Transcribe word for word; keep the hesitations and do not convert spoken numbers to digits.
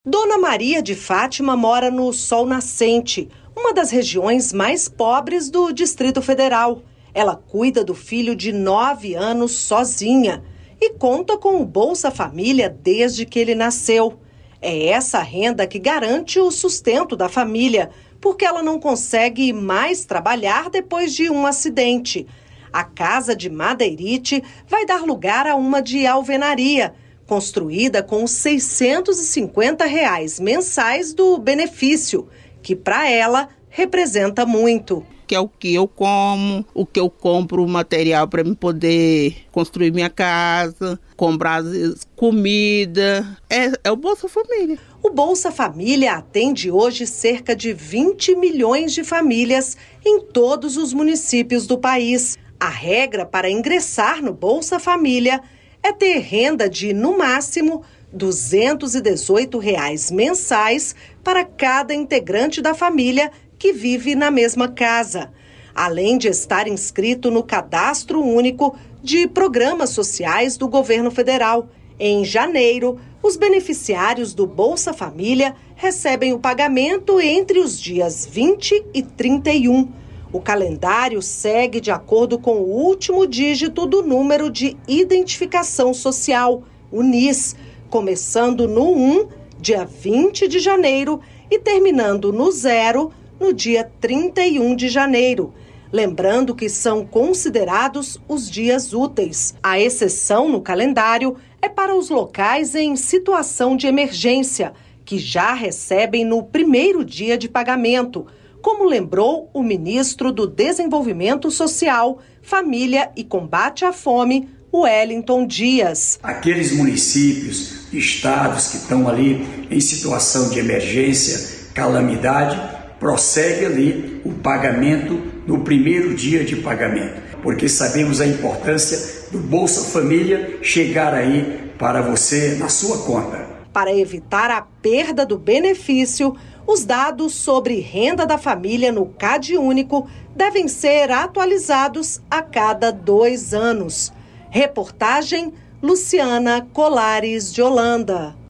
Dona Maria de Fátima mora no Sol Nascente, uma das regiões mais pobres do Distrito Federal. Ela cuida do filho de nove anos sozinha e conta com o Bolsa Família desde que ele nasceu. É essa renda que garante o sustento da família, porque ela não consegue mais trabalhar depois de um acidente. A casa de Madeirite vai dar lugar a uma de alvenaria, construída com seiscentos e cinquenta reais mensais do benefício, que para ela representa muito. Que é o que eu como, o que eu compro material para me poder construir minha casa, comprar comida, é, é o Bolsa Família. O Bolsa Família atende hoje cerca de vinte milhões de famílias em todos os municípios do país. A regra para ingressar no Bolsa Família é ter renda de, no máximo, duzentos e dezoito reais mensais para cada integrante da família que vive na mesma casa, além de estar inscrito no Cadastro Único de Programas Sociais do Governo Federal. Em janeiro, os beneficiários do Bolsa Família recebem o pagamento entre os dias vinte e trinta e um. O calendário segue de acordo com o último dígito do número de identificação social, o N I S, começando no um, dia vinte de janeiro, e terminando no zero, no dia trinta e um de janeiro. Lembrando que são considerados os dias úteis. A exceção no calendário é para os locais em situação de emergência, que já recebem no primeiro dia de pagamento, como lembrou o ministro do Desenvolvimento Social, Família e Combate à Fome, Wellington Dias. Aqueles municípios, estados que estão ali em situação de emergência, calamidade, prossegue ali o pagamento no primeiro dia de pagamento, porque sabemos a importância do Bolsa Família chegar aí para você na sua conta. Para evitar a perda do benefício, os dados sobre renda da família no CadÚnico devem ser atualizados a cada dois anos. Reportagem Luciana Colares de Holanda.